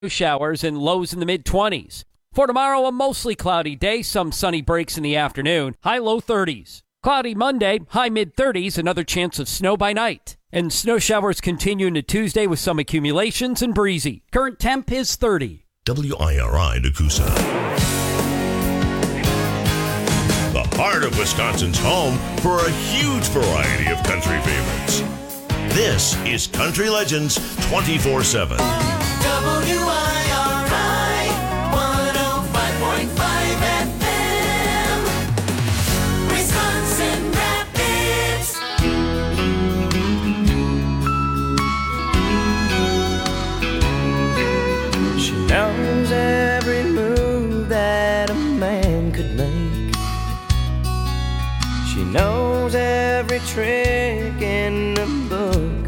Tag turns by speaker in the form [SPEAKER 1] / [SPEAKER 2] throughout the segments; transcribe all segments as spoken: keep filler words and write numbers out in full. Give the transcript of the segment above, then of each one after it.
[SPEAKER 1] Showers and lows in the mid-twenties. For tomorrow, a mostly cloudy day, some sunny breaks in the afternoon, high low thirties. Cloudy Monday, high mid-thirties, another chance of snow by night. And snow showers continue into Tuesday with some accumulations and breezy. Current temp is thirty.
[SPEAKER 2] W I R I Nakusa. The heart of Wisconsin's home for a huge variety of country favorites. This is Country Legends twenty-four seven.
[SPEAKER 3] W I R I one oh five point five F M, Wisconsin Rapids.
[SPEAKER 4] She knows every move that a man could make. She knows every trick in the book.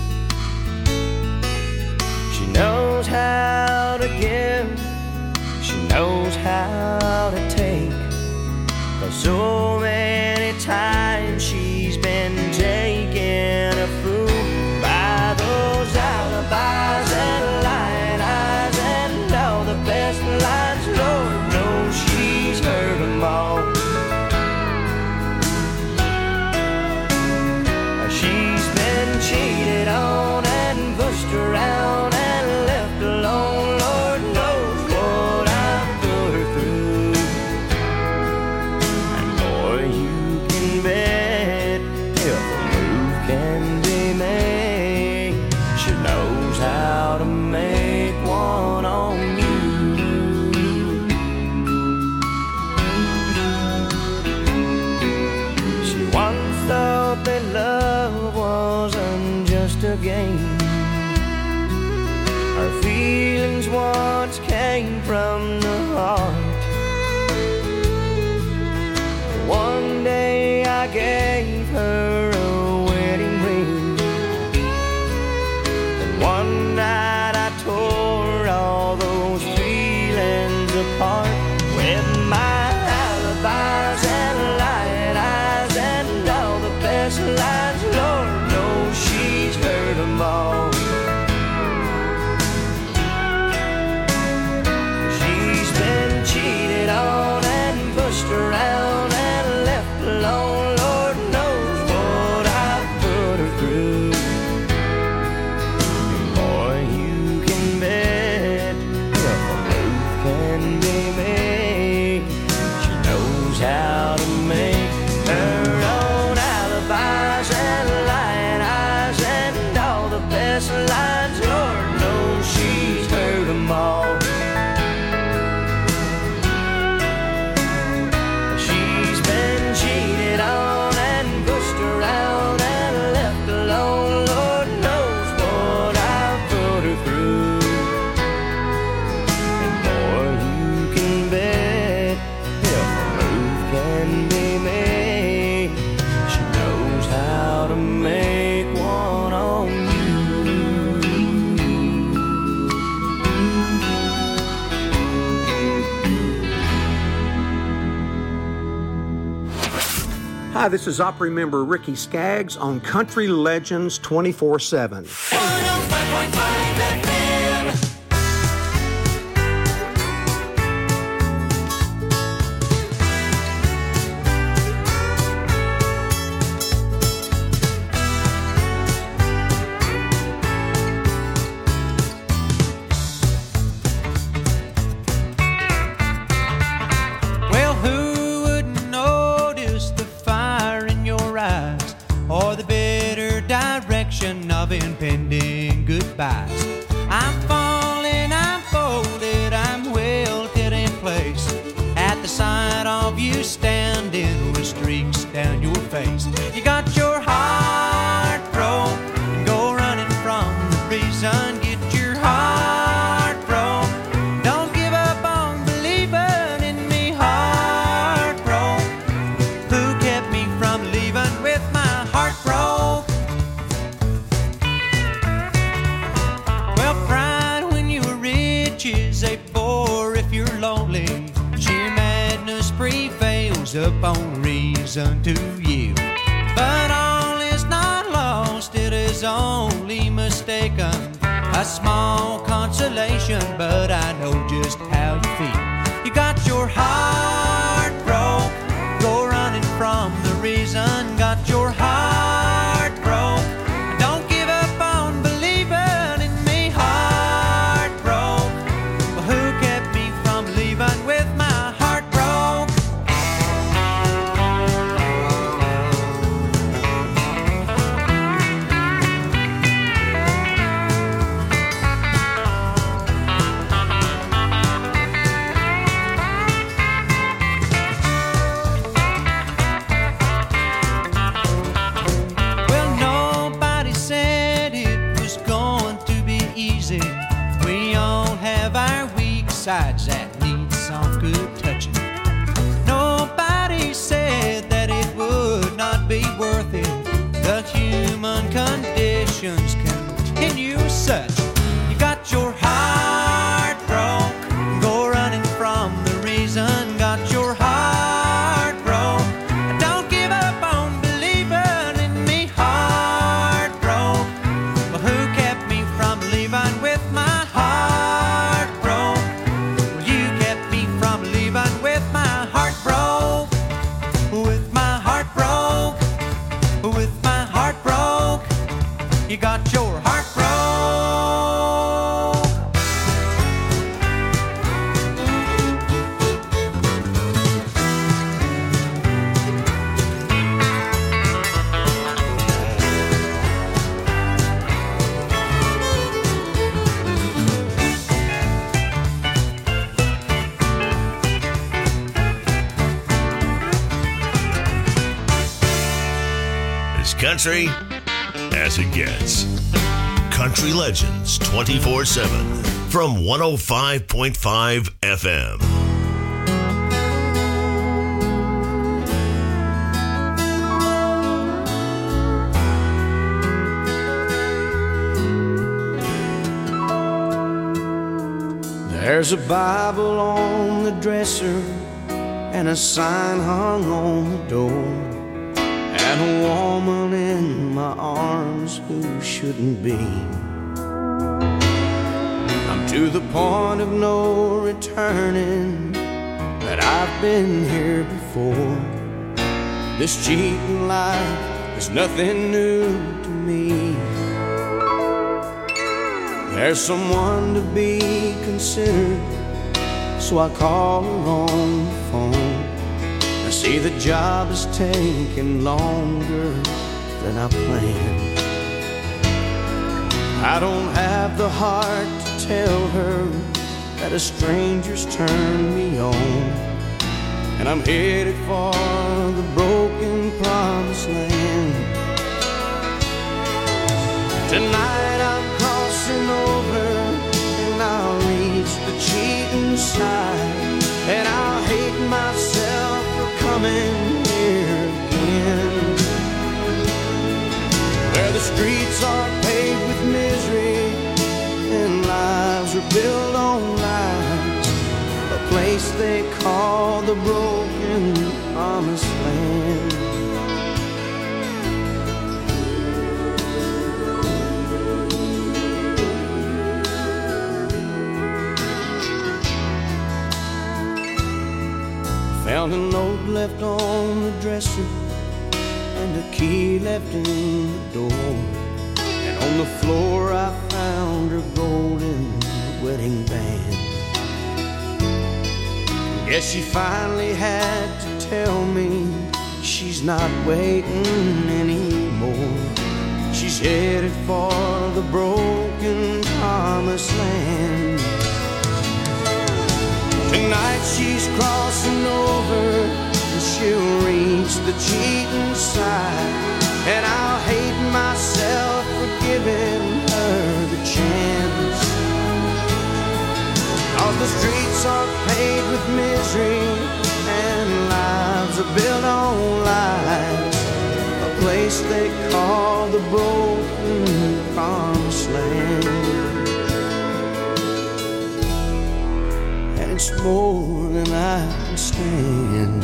[SPEAKER 4] She knows how to give, she knows how to take. For so many times she's been taken a fool by those alibis and lying eyes and all the best lines. Lord knows she's heard them all. She's been cheated on and pushed around and left alone. Lord knows what I've put her through. And boy, you can bet if a move can be made, she knows how to make one on you. She once thought that love wasn't just a game. Her feelings once came from the heart. One day I gave her a wedding ring, and one night I tore all those feelings apart with my alibis and lying eyes and all the best lines. Lord knows she's heard them all. She's been cheated on and pushed around and left alone. Lord knows what I've put her through. And boy, you can bet if a move can be made, she knows how to make her own alibis and lying eyes and all the best lines. Lord knows she's heard them all. She's been cheated on and pushed around and left alone. Lord knows what I've put her through. And boy, you can bet if a move can be made, she knows how to make one on you.
[SPEAKER 5] Hi, this is Opry member Ricky Skaggs on Country Legends twenty-four seven.
[SPEAKER 3] one oh five point five F M.
[SPEAKER 6] Well, who wouldn't notice the fire in your eyes or the bitter direction of impending goodbyes? I'm falling, I'm folded, I'm wilted in place at the sight of you standing with streaks down your face. You got your heart broke and go running from the reason. Get your heart broke. Don't give up on believing in me. Heart broke. Who kept me from leaving with my heart broke? Well, pride when you were rich is a bore if you're lonely. Sheer madness prevails upon reason to yield. But all is not lost, it is only mistaken. a small consolation, but I know just how you feel. You got your heart broke, go running from the reason. Got your heart broke, don't give up on believing in me. Heart broke, well, who kept me from leaving with my heart broke? Well, nobody said it was going to be easy. We all have our weak sides that need some good touching. Nobody said that it would not be worth it. The human conditions continue as such. You got your heart broke, go running from the reason. Got your heart broke, don't give up on believing in me. Heart broke, well, who kept me from leaving with my heart broke? Well, you kept me from leaving with my heart broke. With my heart broke, with my heart broke. You got your heart broke.
[SPEAKER 2] As country as it gets. Country Legends twenty-four seven from one oh five point five F M.
[SPEAKER 4] There's a Bible on the dresser and a sign hung on the door, and a woman in my arms who shouldn't be. I'm to the point of no returning, that I've been here before. This cheating life is nothing new to me. There's someone to be considered, so I call her on the phone. I see the job is taking longer than I planned. I don't have the heart to tell her that a stranger's turned me on, and I'm headed for the broken promised land. Tonight I'm crossing over, and I'll reach the cheating side, and I'll hate myself for coming here again, where the streets are paved with misery and lives are built on lies, a place they call the broken promised land. Found a note left on the dresser and a key left in the door, and on the floor I found her golden wedding band. Guess she finally had to tell me she's not waiting anymore. She's headed for the broken promised land. Tonight she's crossing over, and she'll reach the cheating side, and I'll hate myself for giving her the chance. Cause the streets are paved with misery and lives are built on lies, a place they call the broken promised land. It's more than I can stand.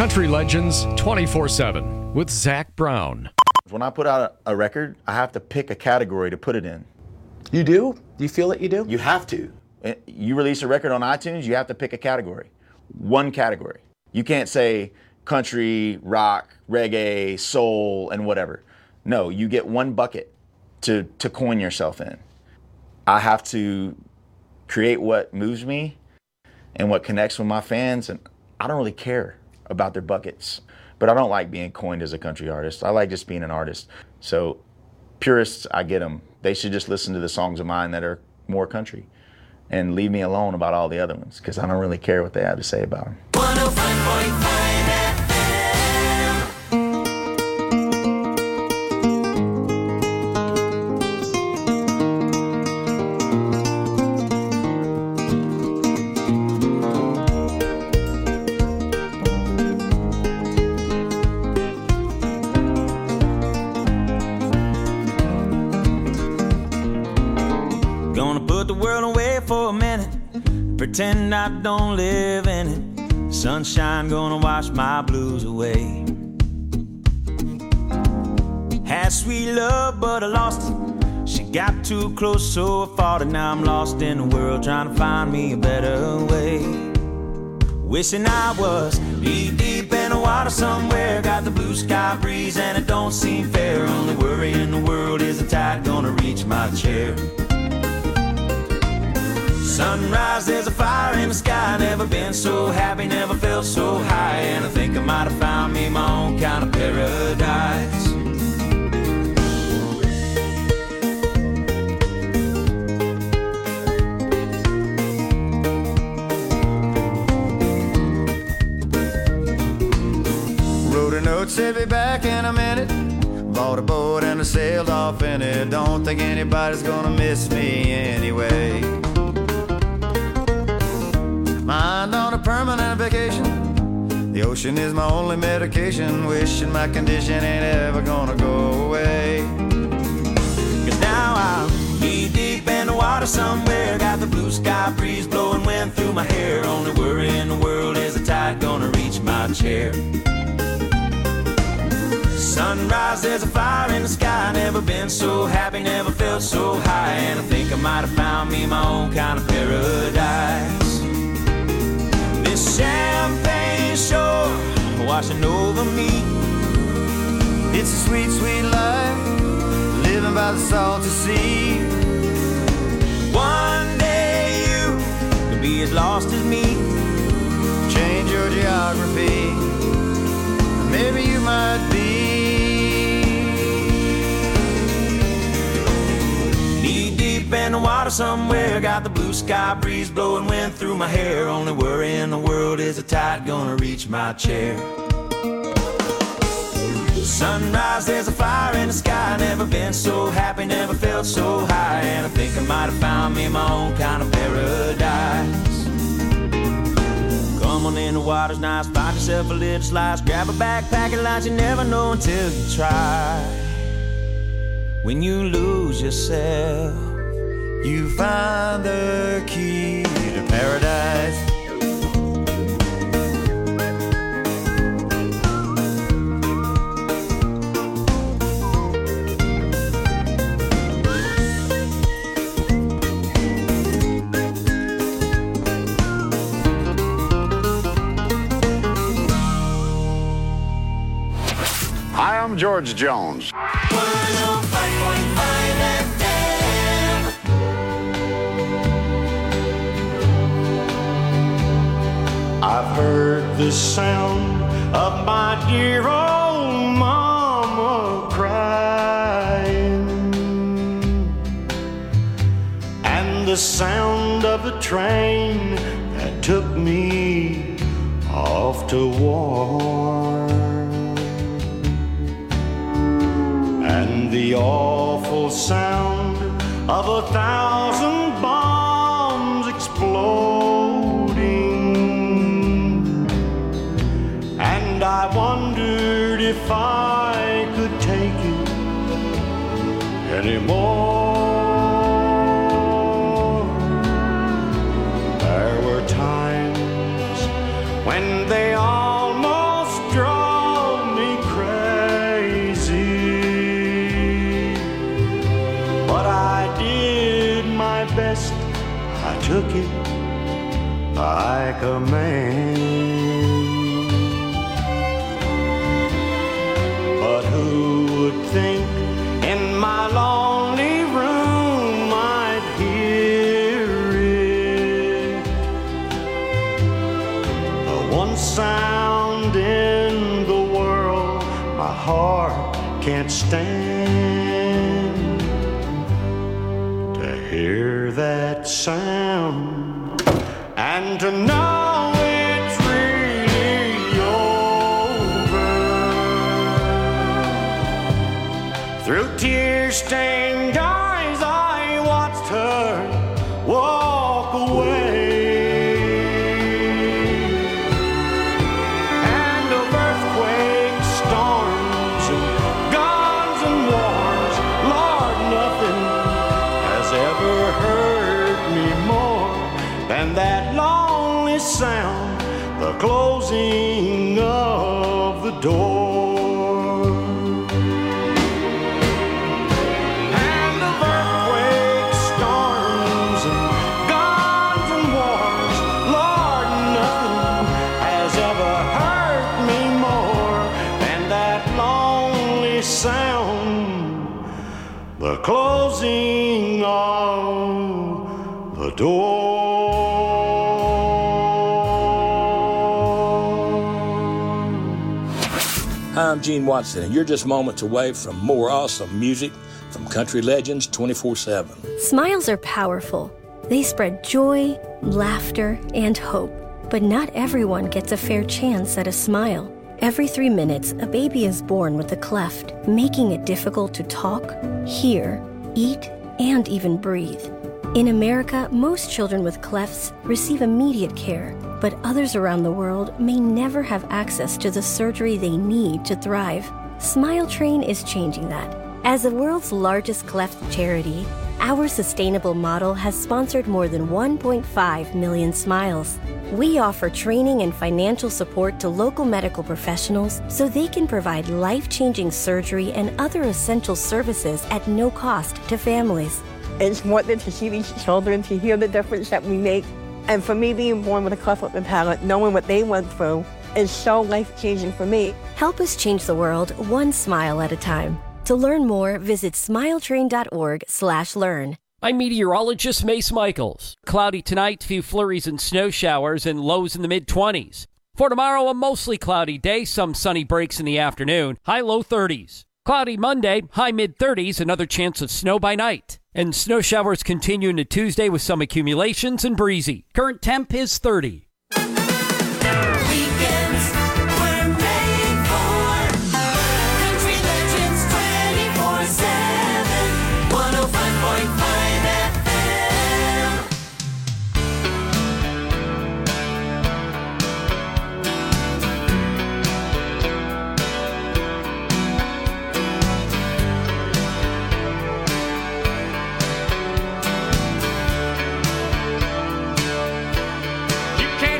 [SPEAKER 7] Country Legends twenty-four seven with Zach Brown.
[SPEAKER 8] When I put out a, a record, I have to pick a category to put it in.
[SPEAKER 9] You do? Do you feel that you do?
[SPEAKER 8] You have to. You release a record on iTunes, you have to pick a category. One category. You can't say country, rock, reggae, soul, and whatever. No, you get one bucket to, to coin yourself in. I have to create what moves me and what connects with my fans, and I don't really care about their buckets. But I don't like being coined as a country artist. I like just being an artist. So purists, I get them. They should just listen to the songs of mine that are more country and leave me alone about all the other ones, because I don't really care what they have to say about them.
[SPEAKER 3] one oh five point five F
[SPEAKER 6] M. Gonna put the world away for a minute, pretend I don't live in it. Sunshine gonna wash my blues away. Had sweet love, but I lost it. She got too close, so I fought it. Now I'm lost in the world, trying to find me a better way. Wishing I was knee deep in the water somewhere. Got the blue sky breeze and it don't seem fair. Only worry in the world is the tide gonna reach my chair. Sunrise, there's a fire in the sky. Never been so happy, never felt so high. And I think I might have found me my own kind of paradise.
[SPEAKER 10] Wrote a note, said be back in a minute. Bought a boat and I sailed off in it. Don't think anybody's gonna miss me anyway. Mind on a permanent vacation. The ocean is my only medication. Wishing my condition ain't ever gonna go away.
[SPEAKER 6] Cause now I'm knee deep in the water somewhere. Got the blue sky breeze blowing wind through my hair. Only worry in the world is the tide gonna reach my chair. Sunrise, there's a fire in the sky. Never been so happy, never felt so high. And I think I might have found me my own kind of paradise. This champagne shore washing over me.
[SPEAKER 10] It's a sweet, sweet life, living by the salty sea.
[SPEAKER 6] One day you could be as lost as me.
[SPEAKER 10] Change your geography, maybe you might be.
[SPEAKER 6] Knee deep in the water somewhere. Got the blue sky breeze blowing wind through my hair. Only worry in the world is the tide gonna reach my chair. Sunrise, there's a fire in the sky. Never been so happy, never felt so high. And I think I might have found me my own kind of paradise. Come on in, the water's nice. Find yourself a little slice. Grab a backpack and lunch. You never know until you try. When you lose yourself,
[SPEAKER 10] you find the key to paradise.
[SPEAKER 11] Hi, I'm George Jones.
[SPEAKER 3] one oh five point five F M.
[SPEAKER 12] I've heard the sound of my dear old mama crying, and the sound of the train that took me off to war, and the awful sound of a thousand bombs exploding. And I wondered if I could take it anymore. There were times when they almost I took it like a man. But who would think in my lonely room I'd hear it? The one sound in the world my heart can't stand. To hear that sound and to know it's really over. Through tear-stained eyes I watched her walk away. And of earthquakes, storms, and guns and wars, Lord, nothing has ever hurt me more than that lonely sound, the closing of the door. And of earthquakes, storms, and guns and wars, Lord, nothing has ever hurt me more than that lonely sound, the closing of the door.
[SPEAKER 13] Hi, I'm Gene Watson, and you're just moments away from more awesome music from Country Legends twenty-four seven.
[SPEAKER 14] Smiles are powerful. They spread joy, laughter, and hope. But not everyone gets a fair chance at a smile. Every three minutes, a baby is born with a cleft, making it difficult to talk, hear, eat, and even breathe. In America, most children with clefts receive immediate care, but others around the world may never have access to the surgery they need to thrive. Smile Train is changing that. As the world's largest cleft charity, our sustainable model has sponsored more than one point five million smiles. We offer training and financial support to local medical professionals so they can provide life-changing surgery and other essential services at no cost to families.
[SPEAKER 15] It's worth it to see these children, to hear the difference that we make. And for me, being born with a cleft lip and palate, knowing what they went through, is so life-changing for me.
[SPEAKER 14] Help us change the world one smile at a time. To learn more, visit smiletrain.org slash learn.
[SPEAKER 1] I'm meteorologist Mace Michaels. Cloudy tonight, few flurries and snow showers, and lows in the mid-twenties. For tomorrow, a mostly cloudy day, some sunny breaks in the afternoon, high low thirties. Cloudy Monday, high mid-thirties, another chance of snow by night. And snow showers continue into Tuesday with some accumulations and breezy. Current temp is thirty.
[SPEAKER 3] Weekends were made for Country Legends twenty-four seven, one oh five point five F M.
[SPEAKER 12] You can't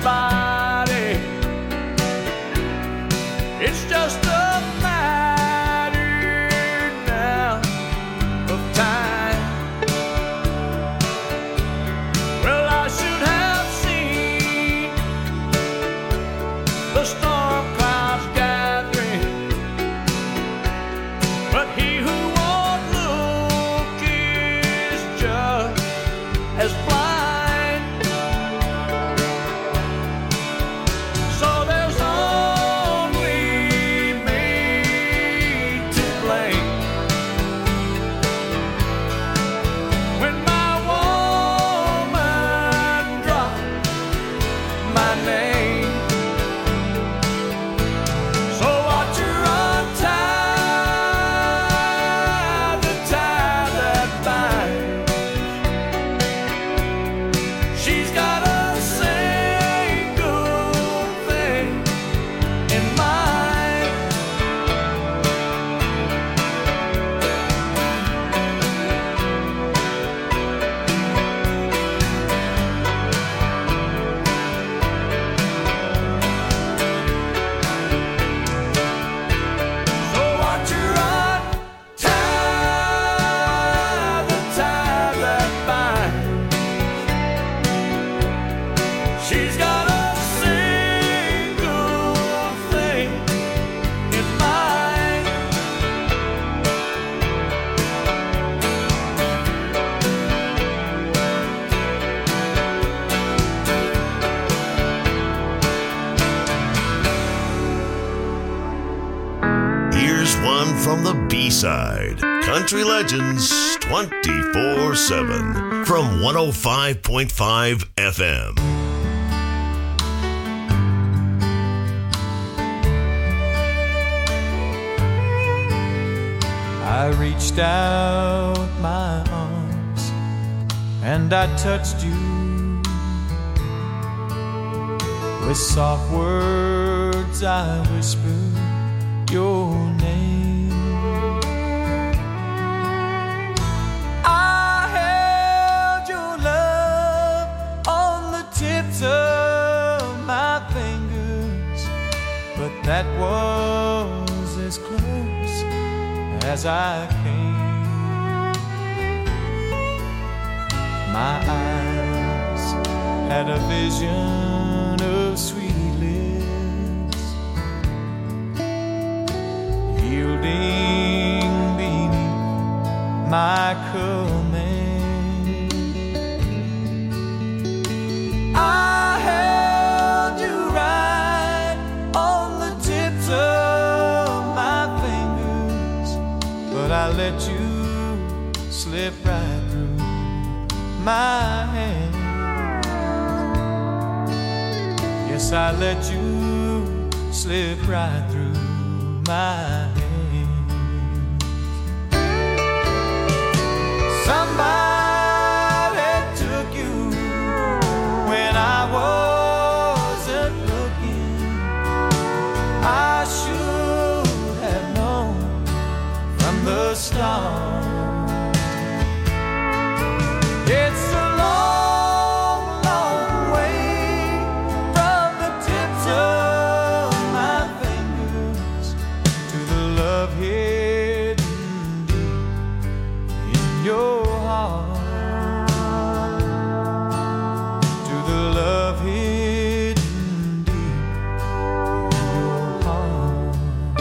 [SPEAKER 16] body. It's just a matter now of time. Well, I should have seen the storm clouds gathering, but he who won't look is just as blind. So there's only me to blame when my woman dropped my name. So watch her untie the tie that binds. She's got a single thing in mind. So watch her untie the tie that binds. She's got a single thing in mind.
[SPEAKER 2] Here's one from the B-side. Country Legends twenty-four seven from one oh five point five F M.
[SPEAKER 6] I reached out my arms and I touched you with soft words. I whispered your name. I held your love on the tips of my fingers, but that was as close as I came. My eyes had a vision of sweet lips, yielding beneath my command. I held you right on the tips of my fingers, but I let you slip right through my hand. Yes, I let you slip right through my hand. Somebody took you when I wasn't looking. I should have known from the start. It's a long, long way from the tips of my fingers to the love hidden deep in your heart. To the love hidden deep in your heart.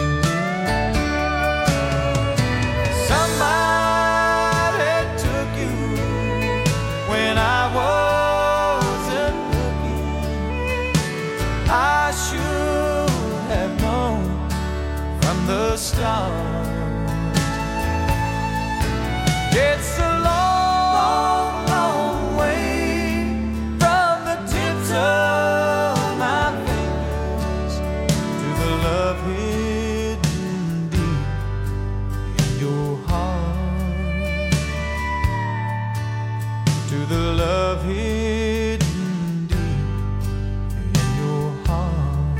[SPEAKER 6] Somebody took you when I wasn't looking. I should have known from the start. It's a long, long way from the tips of my fingers to the love hidden deep in your heart. To the love hidden deep in your heart.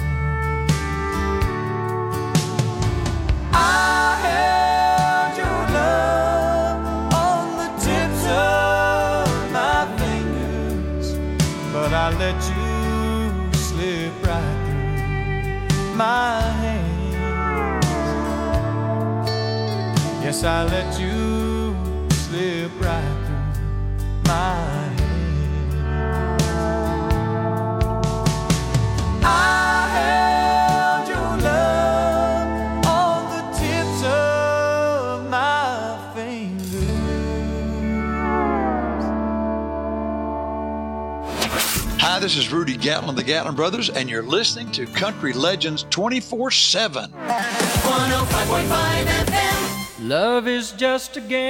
[SPEAKER 6] I held your love on the tips of my fingers, but I let you slip right through my hands. Yes, I let you slip right through my hands. I held your love on the tips of my fingers.
[SPEAKER 17] Hi, this is Rudy Gatlin of the Gatlin Brothers, and you're listening to Country Legends twenty-four seven.
[SPEAKER 3] one oh five point five F M.
[SPEAKER 6] Love is just a game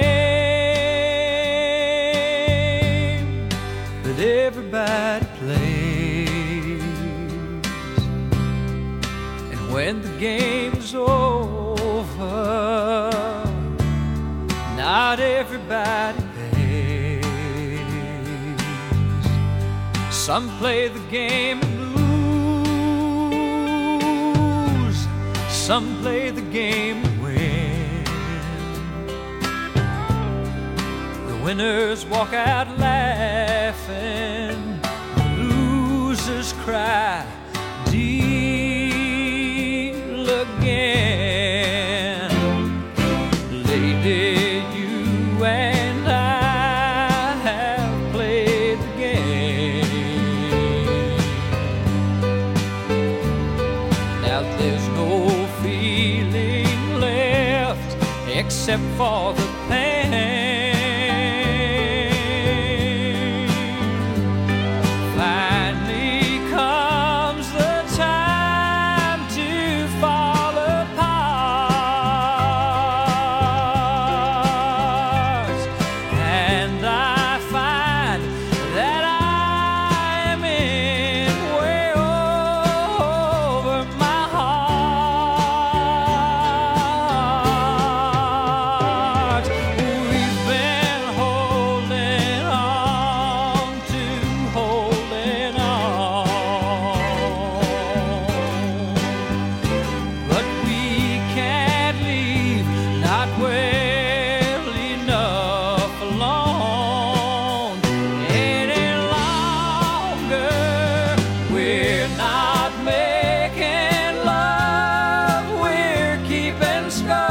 [SPEAKER 6] that everybody plays, and when the game's over, not everybody pays. Some play the game and lose, some play the game and win. The winners walk out laughing, the losers cry, deal again. Lady, you and I have played the game. Now there's no feeling left except for the pain. Finally comes the time to fall apart, and I find that I am in way over my heart. We've been holding on to holding on, but we can't leave, not well enough alone any longer. We're not making love, we're keeping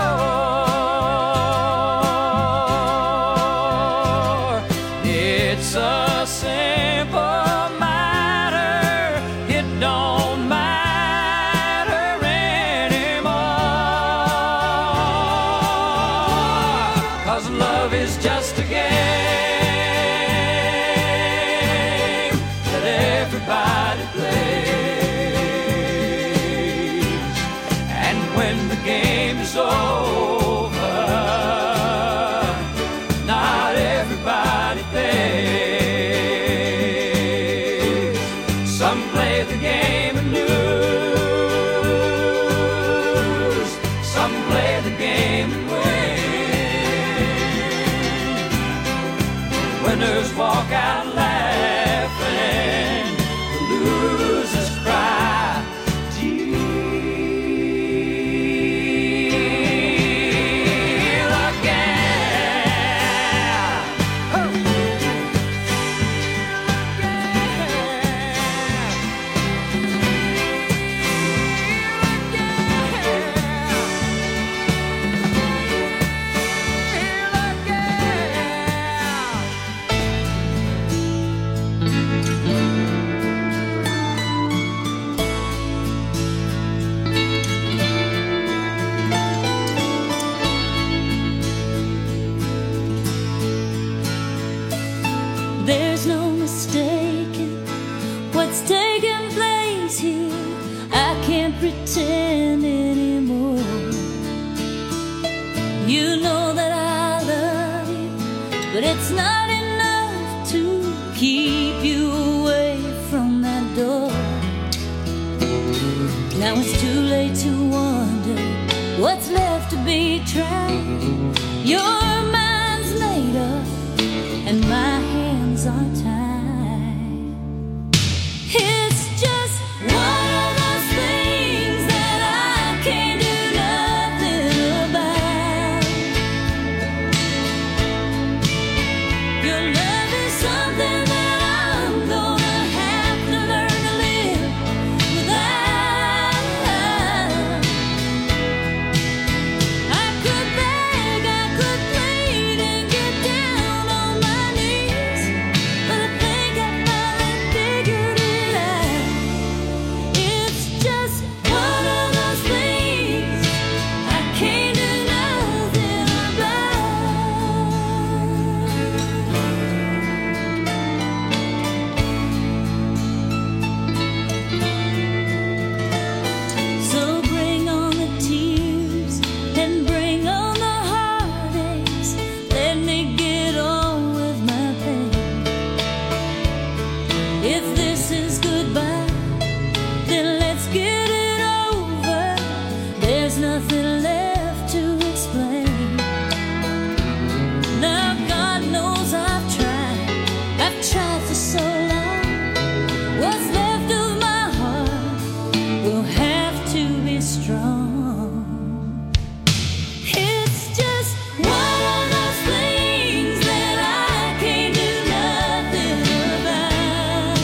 [SPEAKER 6] score. It's a simple matter, it don't matter anymore, 'cause love is just a game that everybody plays, and when the game is over, not everybody pays. Some play the game and lose, some play the game and win. Winners walk out laughing, the losers cry, deal again.
[SPEAKER 18] There's no mistaking what's taking place here. I can't pretend anymore. You know that I love you, but it's not enough to keep you away from that door. Now it's too late to wonder what's left to be tried. Your mind's made up and my hands are tied. It's just one of those things that I can't do nothing about. If this is goodbye, then let's get it over. There's nothing left to explain. Now God knows I've tried, I've tried for so long. What's left of my heart will have to be strong. It's just one of those things that I can't do nothing about.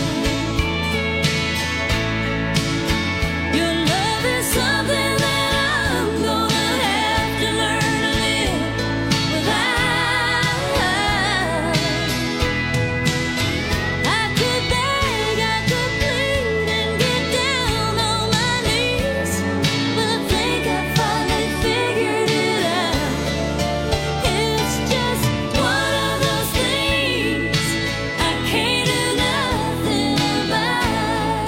[SPEAKER 18] Your love is something that I'm gonna have to learn to live without. I could beg, I could plead and get down on my knees, but I think I finally figured it out. It's just one of those things I can't do nothing about.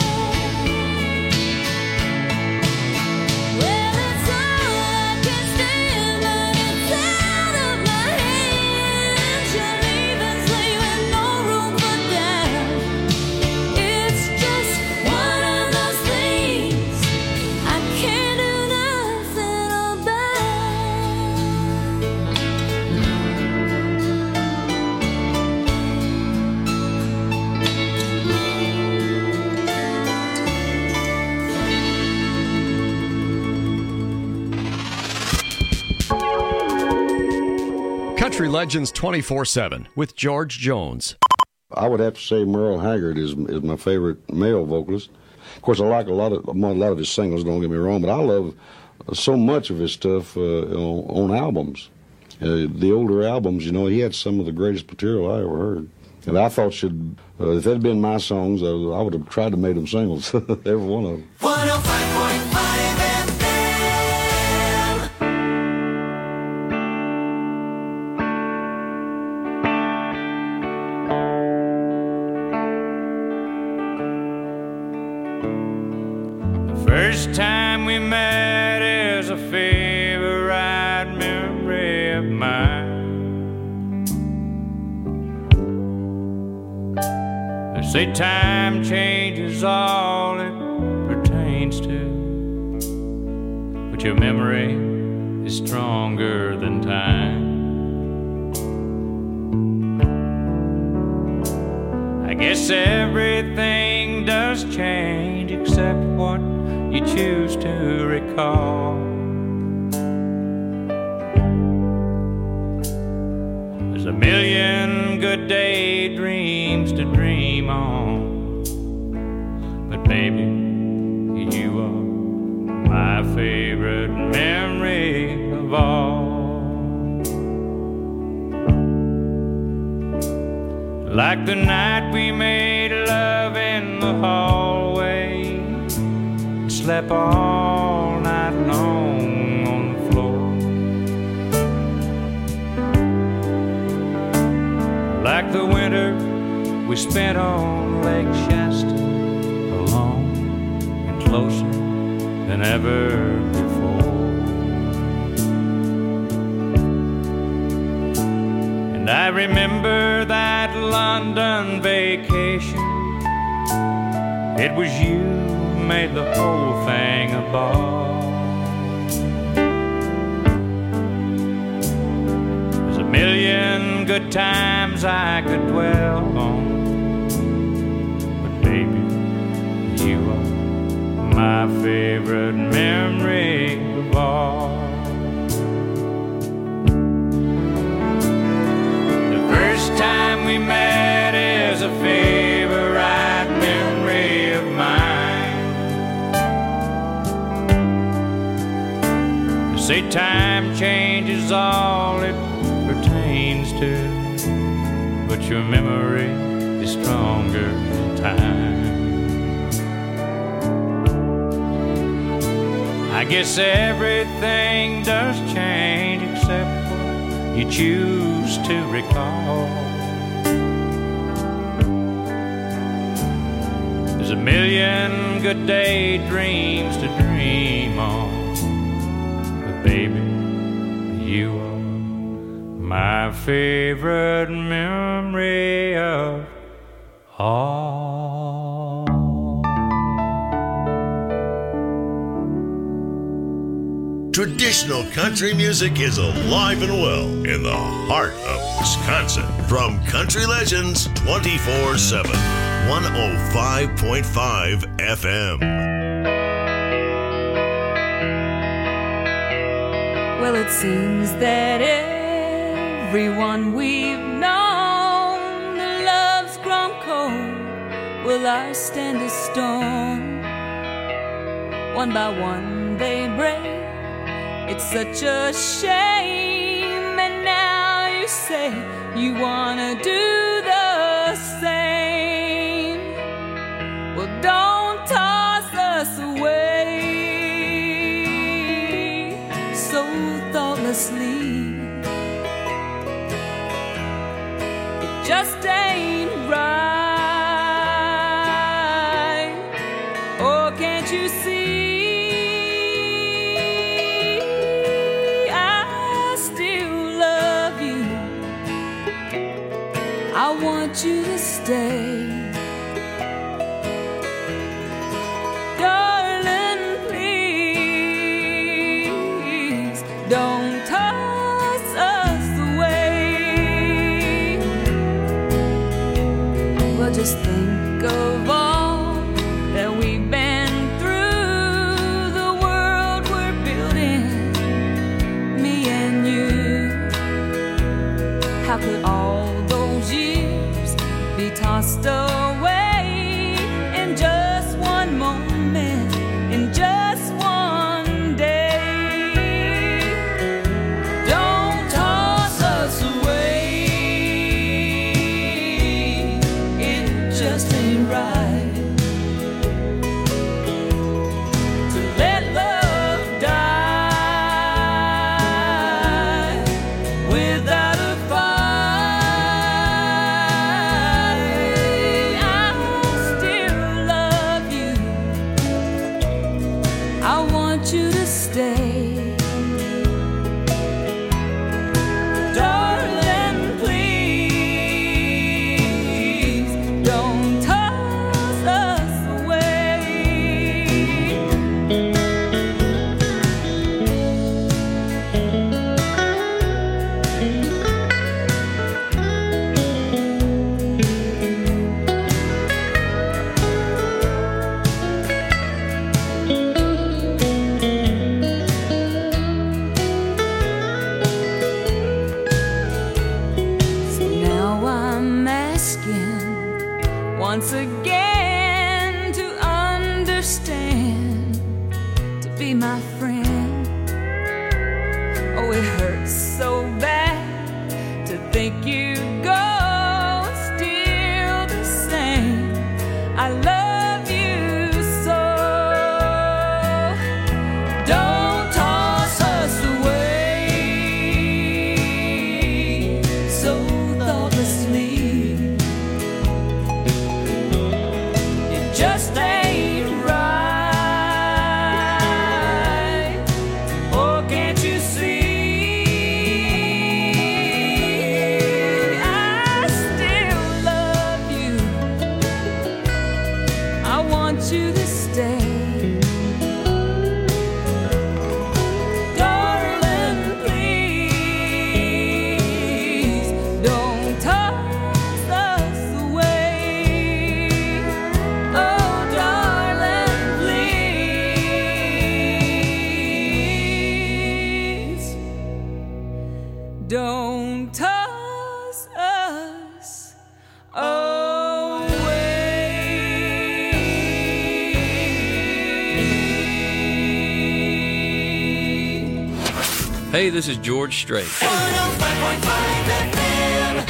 [SPEAKER 18] Well, it's all I can stand, but it's out of my hands. You're leaving, leaving no room for doubt. It's just one of those things I can't do nothing
[SPEAKER 7] Country Legends twenty-four seven with George Jones.
[SPEAKER 19] I would have to say Merle Haggard is is my favorite male vocalist. Of course, I like a lot of a lot of his singles. Don't get me wrong, but I love so much of his stuff uh, on, on albums. Uh, the older albums, you know, he had some of the greatest material I ever heard. And I thought should uh, if it had been my songs, I, I would have tried to make them singles, every one of them.
[SPEAKER 3] one oh five point five F M.
[SPEAKER 16] The first time we met is a favorite memory of mine. They say time changes all it pertains to, but your memory is stronger than time. I guess everything does change except what you choose to recall. There's a million good daydreams to dream on, but baby, you are my favorite memory of all. Like the night we made love in the hallway, slept all night long on the floor. Like the winter we spent on Lake Shasta, alone and closer than ever before. And I remember that London vacation. It was you who made the whole thing a ball. There's a million good times I could dwell on, but baby, you are my favorite memory of all. The first time we met is a favorite memory of mine. They say time changes all it pertains to, but your memory is stronger than time. I guess everything does change except what you choose to recall. There's a million good daydreams to dream on, but baby, you are my favorite memory of all.
[SPEAKER 2] Traditional country music is alive and well in the heart of Wisconsin. From Country Legends twenty-four seven, one oh five point five F M.
[SPEAKER 18] Well, it seems that everyone we've known, the love's grown cold. Will ours stand a storm? One by one they break. It's such a shame. And now you say you wanna do the same. Well, don't toss us away so thoughtlessly. It just ain't right. Oh, can't you see? I still love you. I want you to stay. Darling, please don't toss us away. Well, just think of all that we've been through, the world we're building, me and you. How could all those years be tossed away in just one moment, in just one day? Don't toss us away. It just ain't right to let love die without a fight. I still love you. I want you to stay. Darling, please don't toss us away. So now I'm asking once again to understand, to be my friend. Oh, it hurts so bad to think you'd go still the same. I love you so. Don't toss us away so thoughtlessly. It just ain't right. Oh, can't you see? I still love you. I want you to stay. Darling, please don't toss us away. Oh, darling, please don't toss us away.
[SPEAKER 20] Hey, this is George Strait.
[SPEAKER 3] one oh five point five F M.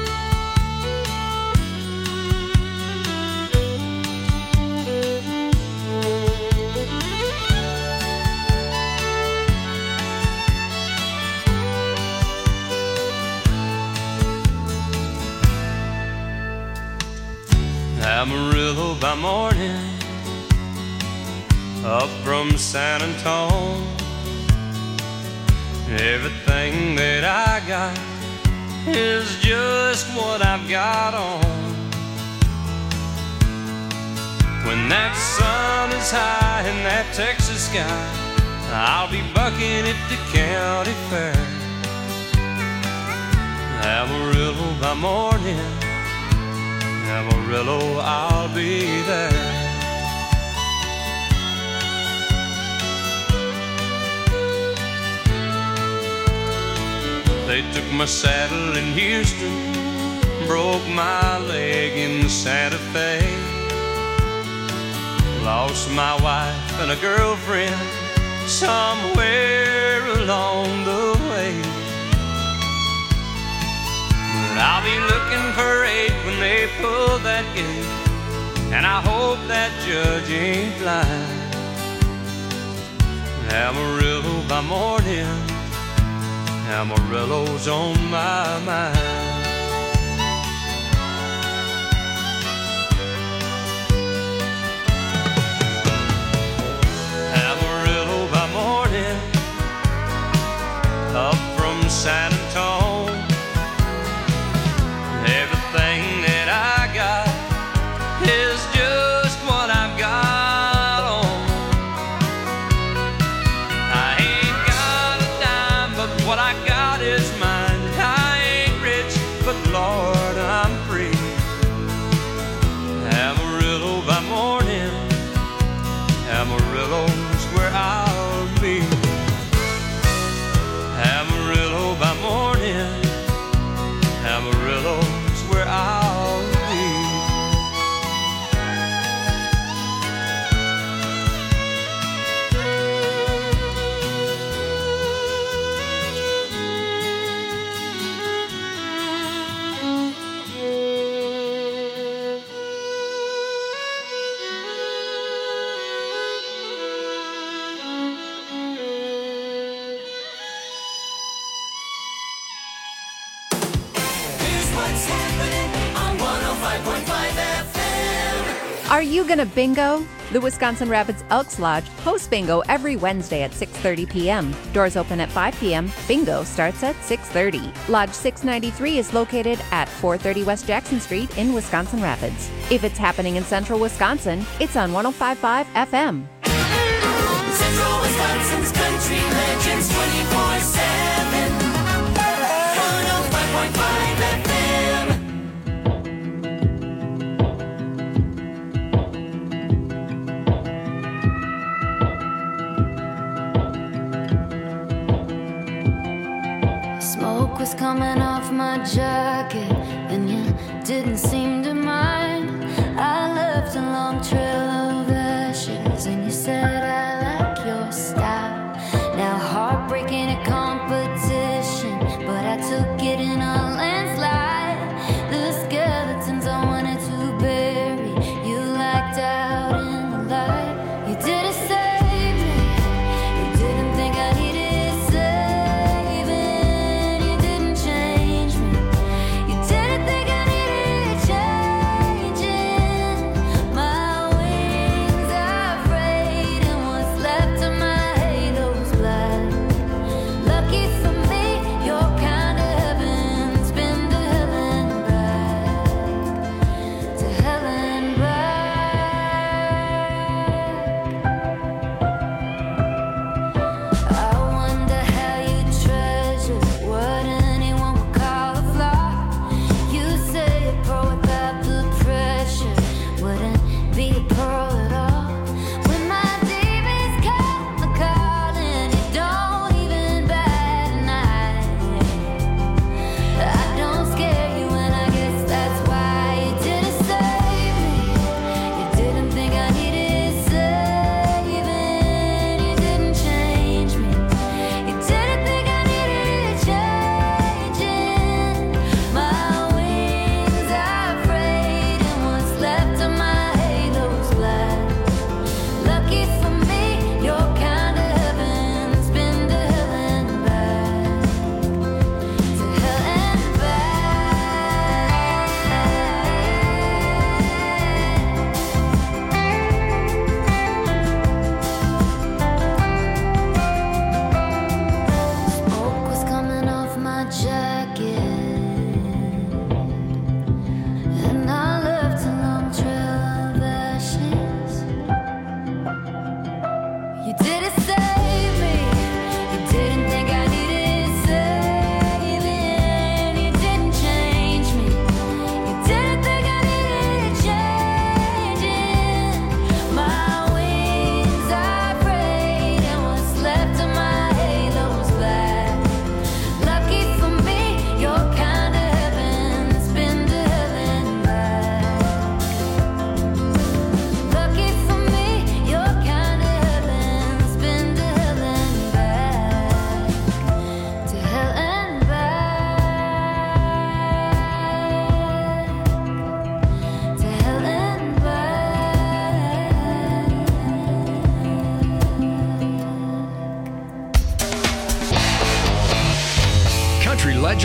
[SPEAKER 16] Amarillo by morning, up from San Antone. Everything that I got is just what I've got on. When that sun is high in that Texas sky, I'll be bucking at the county fair. Amarillo by morning, Amarillo, I'll be there. They took my saddle in Houston, broke my leg in Santa Fe. Lost my wife and a girlfriend somewhere along the way. But I'll be looking for eight when they pull that gate, and I hope that judge ain't blind. Amarillo by morning, Amarillo's on my mind. Amarillo by morning, up from San Antonio. Everything that I got is just what I've got on. I ain't got a dime, but what I got is mine. I ain't rich, but Lord, I'm free. Amarillo by morning, Amarillo's where I'll be. Amarillo by morning, Amarillo's where I'll be.
[SPEAKER 21] Are you gonna bingo? The Wisconsin Rapids Elks Lodge hosts bingo every Wednesday at six thirty p.m. Doors open at five p.m. Bingo starts at six thirty. Lodge six ninety-three is located at four thirty West Jackson Street in Wisconsin Rapids. If it's happening in central Wisconsin, it's on one oh five point five F M.
[SPEAKER 3] Central Wisconsin's Country Legends twenty-four seven. one oh five point five F M.
[SPEAKER 18] Smoke was coming off my jacket, and you didn't seem to mind. I left a long trail of ashes, and you said I like your style. Now heartbreaking a competition, but I took it in a landslide. The skeletons I wanted to bury, you liked out in the light. You didn't save me, you didn't think I needed saving. You didn't change me, you didn't think I needed changing. My wings are afraid, and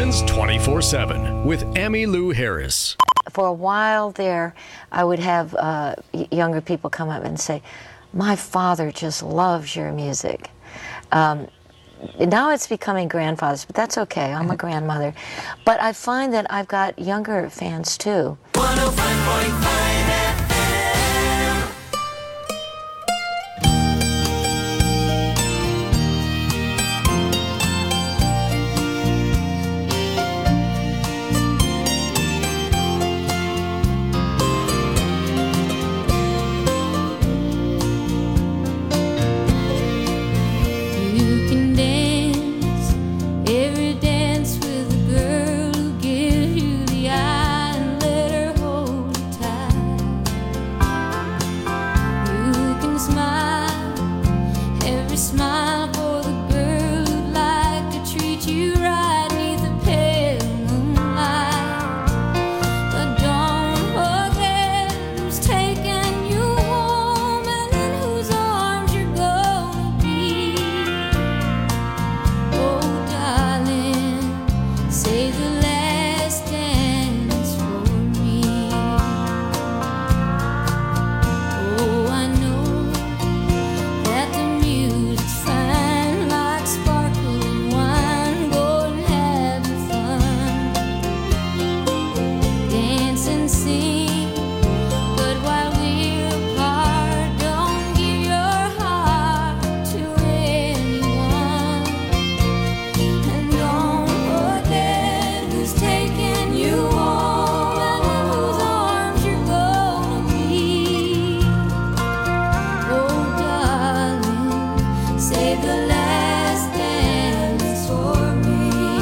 [SPEAKER 7] Legends twenty-four seven with Emmylou Harris.
[SPEAKER 5] For a while there, I would have uh, y- younger people come up and say, my father just loves your music. Um, now it's becoming grandfathers, but that's okay. I'm a grandmother. But I find that I've got younger fans too.
[SPEAKER 3] one oh five point five F M.
[SPEAKER 18] You can dance every dance with a girl who gives you the eye and let her hold you tight. You can smile every smile for the girl who'd like to treat you right neath the pale moonlight. But don't forget who's taking you home and in whose arms you're gonna be. Oh, darling, save the last dance for me. Oh, I know that the music's fine, like sparkling wine. Go and have your fun, dance and sing. But while we're apart, don't give your heart to anyone. And don't forget who's taking you home and in whose arms you're gonna be. Oh, darling, save the last dance for me.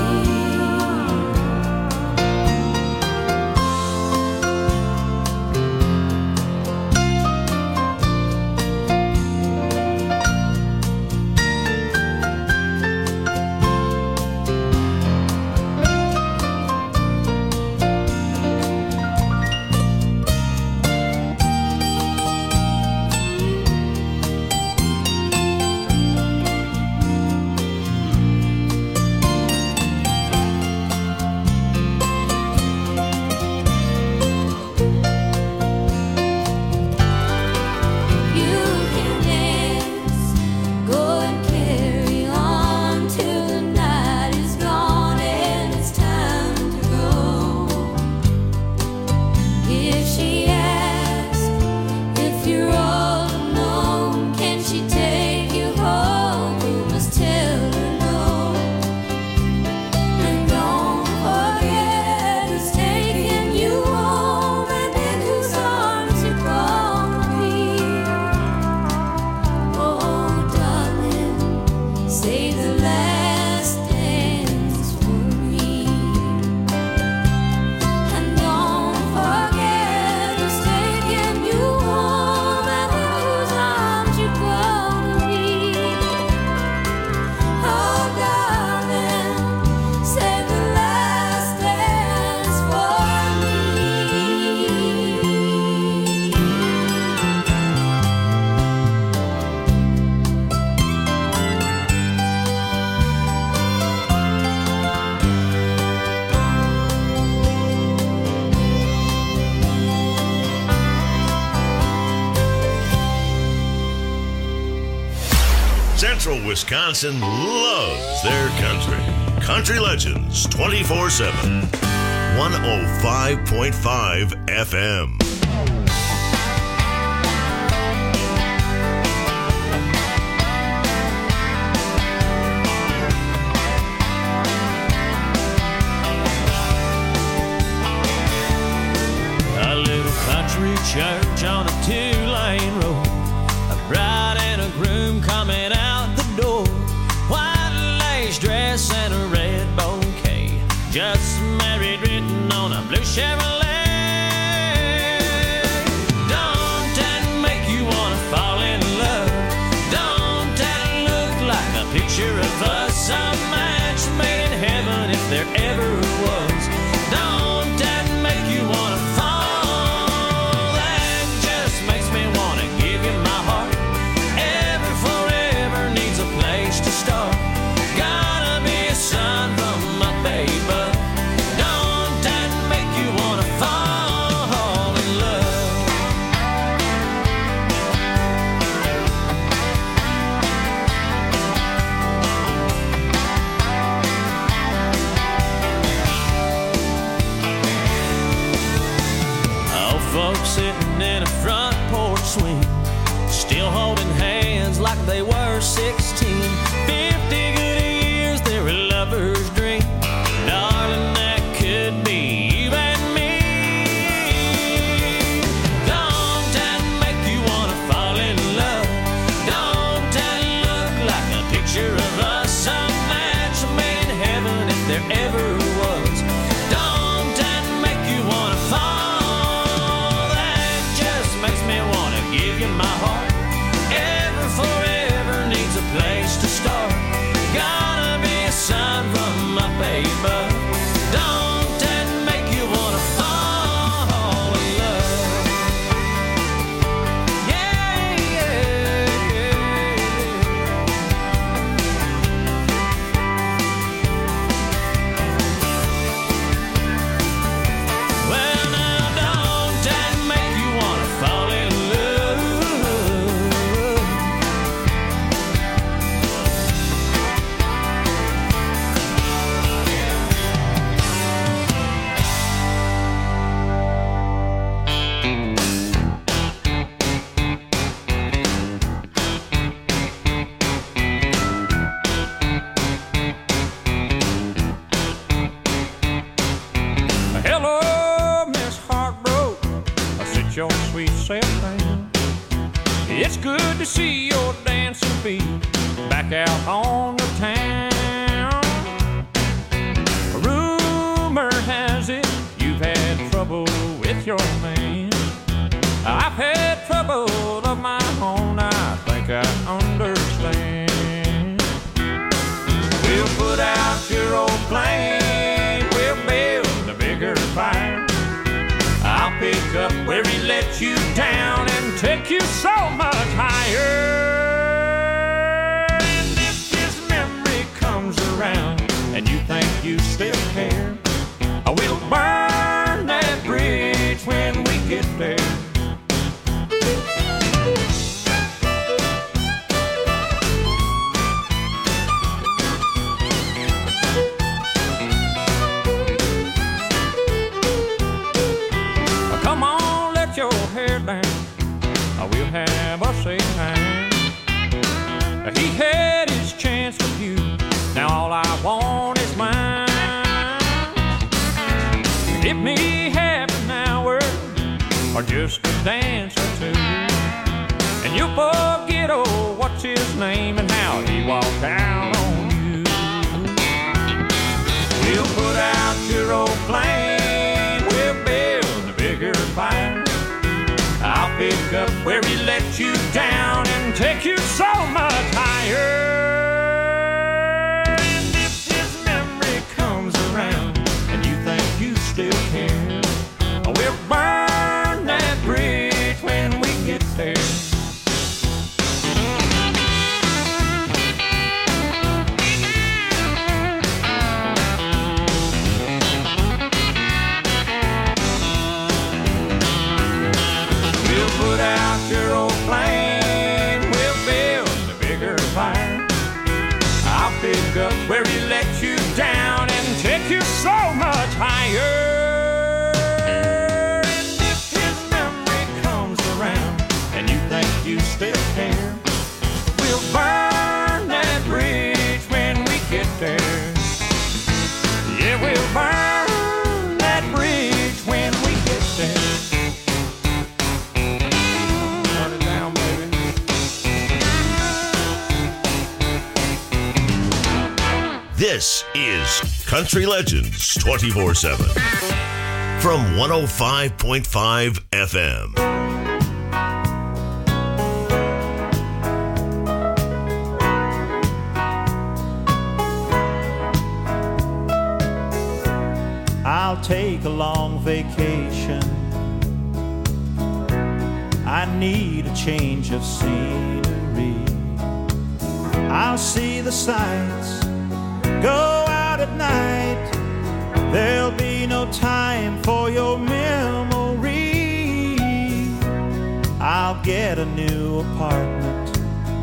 [SPEAKER 18] You can dance, go and carry on till the night is gone and it's time to go. If she asks if you're all alone, can she take you home? You must tell her no. And don't forget who's taking you home and in whose arms you're gonna be. Oh, darling, save the last dance for me. And don't forget who's taking you home and in whose arms you're gonna be. Oh, darling, save the last dance for
[SPEAKER 2] Central Wisconsin loves their country. Country Legends twenty-four seven. one oh five point five F M.
[SPEAKER 22] A little country church on a two-lane road. A bride and a groom coming out the door. White lace dress and a red bouquet. Just married written on a blue Chevrolet. Don't that make you wanna fall in love? Don't that look like a picture of us? A match made in heaven if there ever was. Don't that make you wanna fall? That just makes me wanna give you my heart. Ever forever needs a place to start. Gotta be a son from my baby. sitting in a front porch swing, still holding hands like they were sixteen. Fifty good years, they were lovers' dream. Darling, that could be you and me. Don't that make you wanna fall in love? Don't that look like a picture of us? A match made in heaven if there ever was. Don't that make you wanna fall? That just makes me wanna give you my heart. Ever forever needs a place to start. Gotta be a sign from up above. Don't that make you wanna fall in love? Yeah, yeah, yeah. Well, now, don't that make you wanna fall in love? Hello, Miss Heartbroke. I sit your sweet self down. It's good to see your dancing feet back out on the town. Rumor has it you've had trouble with your man. I've had trouble of my own, I think I understand. We'll put out your old flame, we'll build a bigger fire. I'll pick up where he let you down and take you so much higher. And if his memory comes around and you think you still care, I will burn that bridge when we get there. Come on, let your hair down. I will have us a time. He had his chance with you. Now all I want is mine. Give me half an hour or just a dance or two, and you'll forget, oh, what's his name and how he walked out on you. We'll put out your old flame, we'll build a bigger fire. I'll pick up where he let you down and take you so much higher. And if his memory comes around and you think you still care, we'll burn that bridge when we get there. We'll put out your old flame, we'll build a bigger fire. I'll pick up where he let you down and take you so much higher. And if his memory comes around and you think you still care, we'll burn that bridge when we get there. Yeah, we'll burn that bridge when we get there. Turn it down, baby.
[SPEAKER 2] This is Country Legends twenty-four seven from one oh five point five F M.
[SPEAKER 4] I'll take a long vacation. I need a change of scenery. I'll see the sights, go out at night. There'll be no time for your memory. I'll get a new apartment,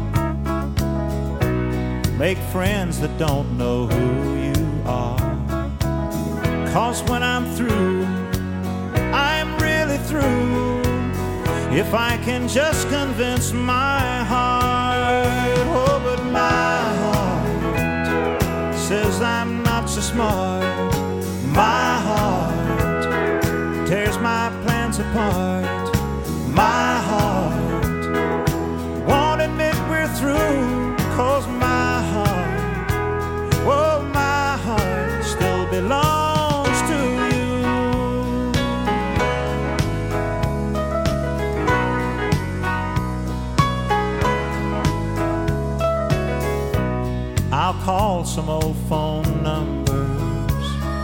[SPEAKER 4] make friends that don't know who you are. 'Cause when I'm through, I'm really through. if I can just convince my heart. Oh, but my heart says I'm not so smart. My heart tears my plans apart. My heart won't admit we're through, 'cause my heart, oh, my heart still belongs to you. I'll call some old phone numbers,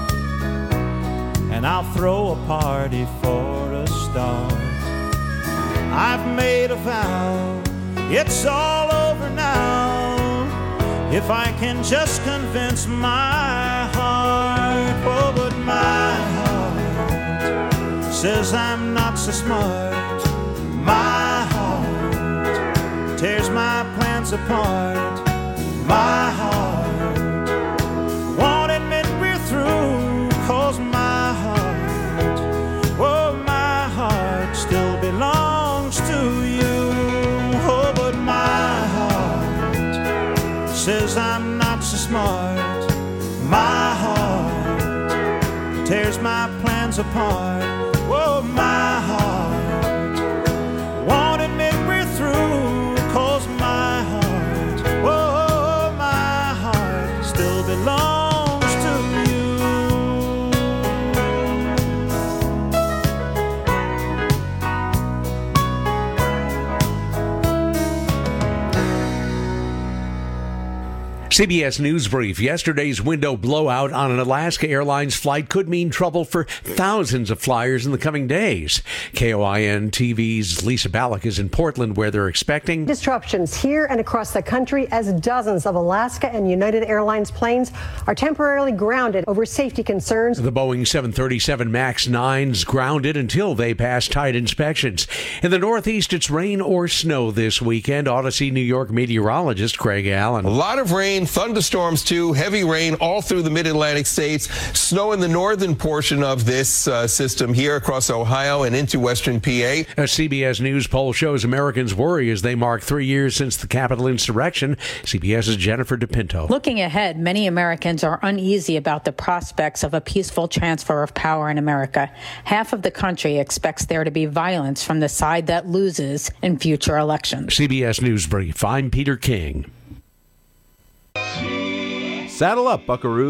[SPEAKER 4] and I'll throw a party for a start. I've made a vow, it's all over now, if I can just convince my heart. Oh, but my heart says I'm not so smart. My heart tears my plans apart. My heart won't admit we're through, 'cause my heart, oh, my heart still belongs to you. Oh, but my heart says I'm not so smart. My heart tears my plans apart. Oh, my heart won't admit we're through, 'cause my heart, oh, my heart still belongs to you.
[SPEAKER 8] C B S News Brief. Yesterday's window blowout on an Alaska Airlines flight could mean trouble for thousands of flyers in the coming days. K O I N T V's Lisa Ballack is in Portland, where they're expecting
[SPEAKER 9] disruptions here and across the country as dozens of Alaska and United Airlines planes are temporarily grounded over safety concerns.
[SPEAKER 8] The Boeing seven thirty-seven MAX nines grounded until they pass tight inspections. In the Northeast, it's rain or snow this weekend. Odyssey New York meteorologist Craig Allen.
[SPEAKER 23] A lot of rain, thunderstorms too, heavy rain all through the mid-Atlantic states. Snow in the northern portion of this uh, system here across Ohio and into western P A.
[SPEAKER 8] A C B S News poll shows Americans worry as they mark three years since the Capitol insurrection. CBS's Jennifer DePinto.
[SPEAKER 24] Looking ahead, many Americans are uneasy about the prospects of a peaceful transfer of power in America. Half of the country expects there to be violence from the side that loses in future elections.
[SPEAKER 8] C B S News Brief. I'm Peter King.
[SPEAKER 25] Saddle up, buckaroo.